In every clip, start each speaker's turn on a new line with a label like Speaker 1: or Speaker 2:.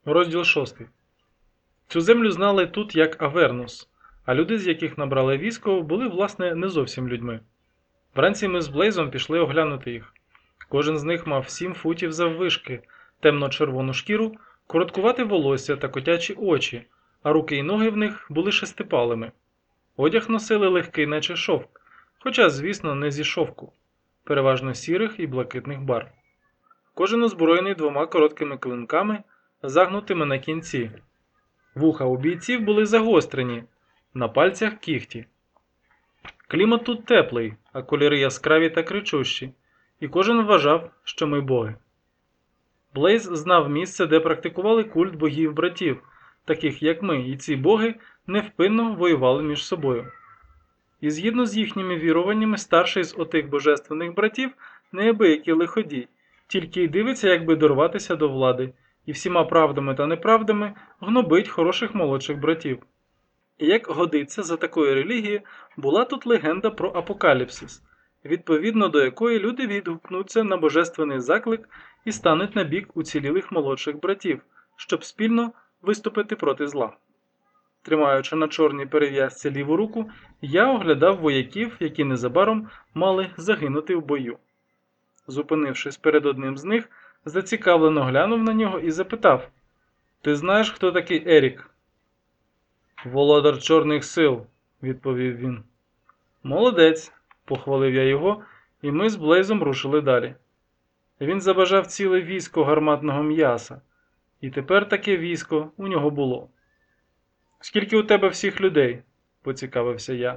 Speaker 1: Розділ 6. Цю землю знали тут як Авернус, а люди, з яких набрали військо, були, власне, не зовсім людьми. Вранці ми з Блейзом пішли оглянути їх. Кожен з них мав 7 футів заввишки, темно-червону шкіру, короткувате волосся та котячі очі, а руки й ноги в них були шестипалими. Одяг носили легкий, наче шовк, хоча, звісно, не зі шовку, переважно сірих і блакитних барв. Кожен озброєний 2 короткими клинками, загнутими на кінці. Вуха у бійців були загострені, на пальцях кігті. Клімат тут теплий, а кольори яскраві та кричущі, і кожен вважав, що ми боги. Блейз знав місце, де практикували культ богів-братів, таких як ми, і ці боги невпинно воювали між собою. І згідно з їхніми віруваннями, старший з отих божественних братів неабиякий лиходій, тільки й дивиться, як би дорватися до влади, і всіма правдами та неправдами гнобить хороших молодших братів. І як годиться за такою релігією, була тут легенда про апокаліпсис, відповідно до якої люди відгукнуться на божественний заклик і стануть на бік уцілілих молодших братів, щоб спільно виступити проти зла. Тримаючи на чорній перев'язці ліву руку, я оглядав вояків, які незабаром мали загинути в бою. Зупинившись перед одним з них, зацікавлено глянув на нього і запитав: «Ти знаєш, хто такий Ерік?» «Володар чорних сил», – відповів він. «Молодець», – похвалив я його, і ми з Блейзом рушили далі. Він забажав ціле військо гарматного м'яса, і тепер таке військо у нього було. «Скільки у тебе всіх людей?» – поцікавився я.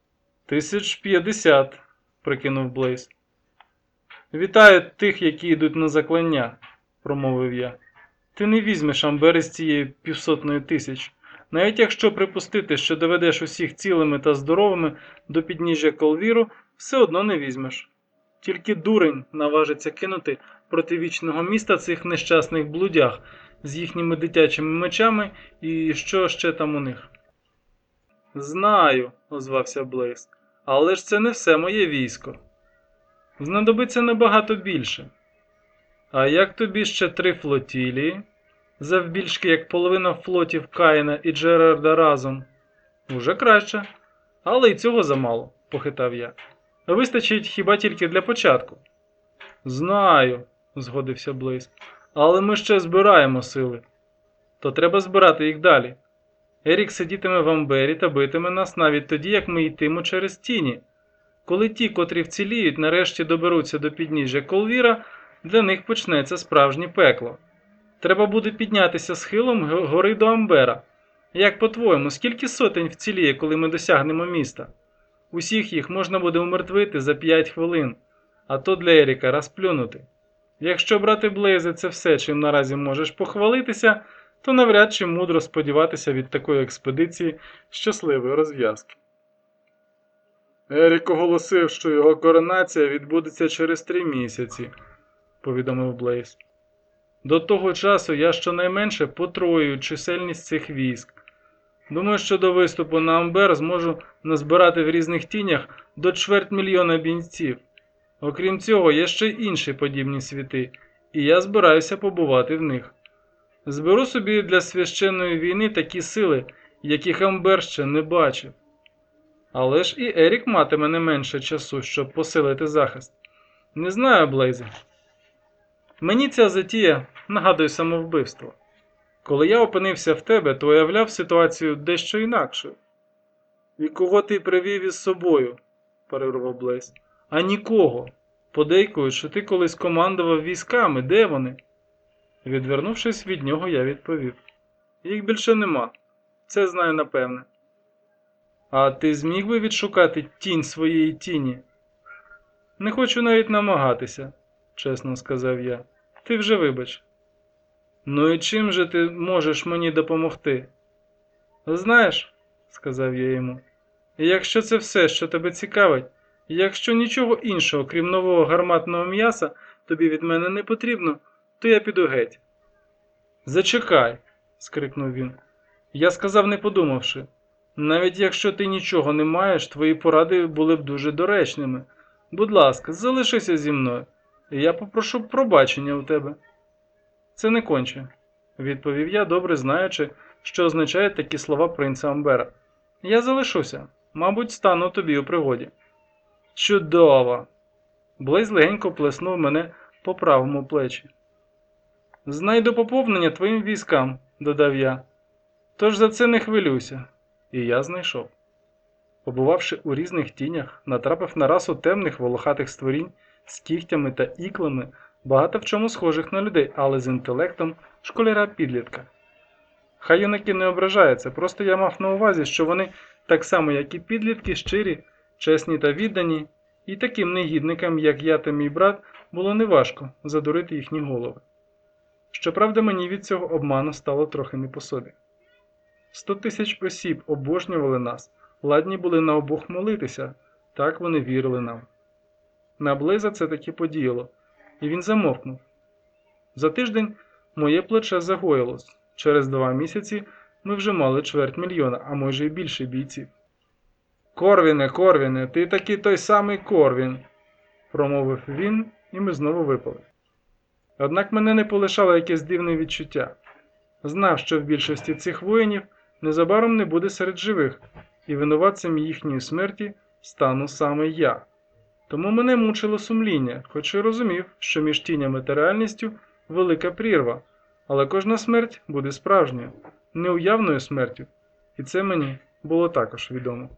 Speaker 1: 1050, – прикинув Блейз. «Вітаю тих, які йдуть на заклання», – промовив я. «Ти не візьмеш амбер із цієї 500 тисяч. Навіть якщо припустити, що доведеш усіх цілими та здоровими до підніжжя Колвіру, все одно не візьмеш. Тільки дурень наважиться кинути проти вічного міста цих нещасних блудях з їхніми дитячими мечами і що ще там у них». «Знаю», – озвався Блейз, – «але ж це не все моє військо. Знадобиться набагато більше. А як тобі ще 3 флотілії, завбільшки як половина флотів Каїна і Джерарда разом?» «Уже краще. Але й цього замало», – похитав я. «Вистачить хіба тільки для початку». «Знаю», – згодився Блейз, – «але ми ще збираємо сили. То треба збирати їх далі. Ерік сидітиме в амбері та битиме нас навіть тоді, як ми йтимо через тіні. Коли ті, котрі вціліють, нарешті доберуться до підніжжя Колвіра, для них почнеться справжнє пекло. Треба буде піднятися схилом гори до Амбера. Як по-твоєму, скільки сотень вціліє, коли ми досягнемо міста? Усіх їх можна буде умертвити за 5 хвилин, а то для Еріка розплюнути. Якщо, брате Блейзе, це все, чим наразі можеш похвалитися, то навряд чи мудро сподіватися від такої експедиції щасливої розв'язки». «Ерік оголосив, що його коронація відбудеться через 3 місяці», – повідомив Блейз. «До того часу я щонайменше потрою чисельність цих військ. Думаю, що до виступу на Амбер зможу назбирати в різних тінях до 250 000 бійців. Окрім цього, є ще й інші подібні світи, і я збираюся побувати в них. Зберу собі для священної війни такі сили, яких Амбер ще не бачив. Але ж і Ерік матиме не менше часу, щоб посилити захист. Не знаю, Блейзе. Мені ця затія нагадує самовбивство. Коли я опинився в тебе, то уявляв ситуацію дещо інакшою». «І кого ти привів із собою?» – перервав Блейз. «А нікого. Подейкують, що ти колись командував військами. Де вони?» Відвернувшись від нього, я відповів: «Їх більше нема. Це знаю напевне». «А ти зміг би відшукати тінь своєї тіні?» «Не хочу навіть намагатися», – чесно сказав я. «Ти вже вибач». «Ну і чим же ти можеш мені допомогти?» «Знаєш», – сказав я йому, – «якщо це все, що тебе цікавить, і якщо нічого іншого, крім нового гарматного м'яса, тобі від мене не потрібно, то я піду геть». «Зачекай», – скрикнув він. Я сказав, не подумавши: «Навіть якщо ти нічого не маєш, твої поради були б дуже доречними. Будь ласка, залишися зі мною, і я попрошу пробачення у тебе». «Це не конче», відповів я, добре знаючи, що означають такі слова принца Амбера. Я залишуся. Мабуть, стану тобі у пригоді. Чудово! Блейз легенько плеснув мене по правому плечі. Знайду поповнення твоїм військам, додав я. Тож за це не хвилюйся. І я знайшов. Побувавши у різних тінях, натрапив на расу темних волохатих створінь з кігтями та іклами, багато в чому схожих на людей, але з інтелектом школяра-підлітка. Хай юнаки не ображаються, просто я мав на увазі, що вони, так само як і підлітки, щирі, чесні та віддані, і таким негідникам, як я та мій брат, було неважко задурити їхні голови. Щоправда, мені від цього обману стало трохи не по собі. 100 тисяч осіб обожнювали нас, ладні були на обох молитися, так вони вірили нам. На Блейза це таки подіяло, і він замовкнув. За тиждень моє плече загоїлось. Через 2 місяці ми вже мали 250 000, а може й більше бійців. Корвіне, ти таки той самий Корвін, промовив він, і ми знову випали. Однак мене не полишало якесь дивне відчуття. Знав, що в більшості цих воїнів незабаром не буде серед живих, і винуватцем їхньої смерті стану саме я. Тому мене мучило сумління, хоч і розумів, що між тінями та реальністю велика прірва, але кожна смерть буде справжньою, неуявною смертю, і це мені було також відомо.